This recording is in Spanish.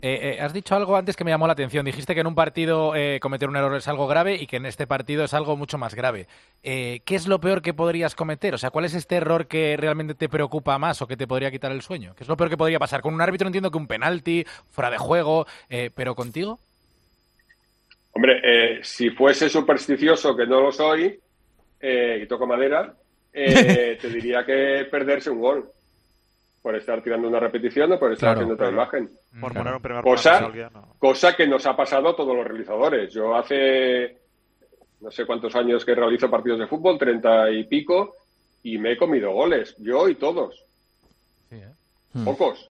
Has dicho algo antes que me llamó la atención. Dijiste que en un partido cometer un error es algo grave y que en este partido es algo mucho más grave. ¿Qué es lo peor que podrías cometer? O sea, ¿cuál es este error que realmente te preocupa más o que te podría quitar el sueño? ¿Qué es lo peor que podría pasar? Con un árbitro entiendo que un penalti, fuera de juego, pero contigo. Hombre, si fuese supersticioso, que no lo soy, y toco madera, te diría que perderse un gol por estar tirando una repetición o por estar Claro, haciendo otra Claro. imagen. Por poner claro. un primer plano si Cosa, alguien no. cosa que nos ha pasado a todos los realizadores. Yo hace no sé cuántos años que realizo partidos de fútbol, 30 y pico, y me he comido goles, yo y todos, Sí, ¿eh? pocos.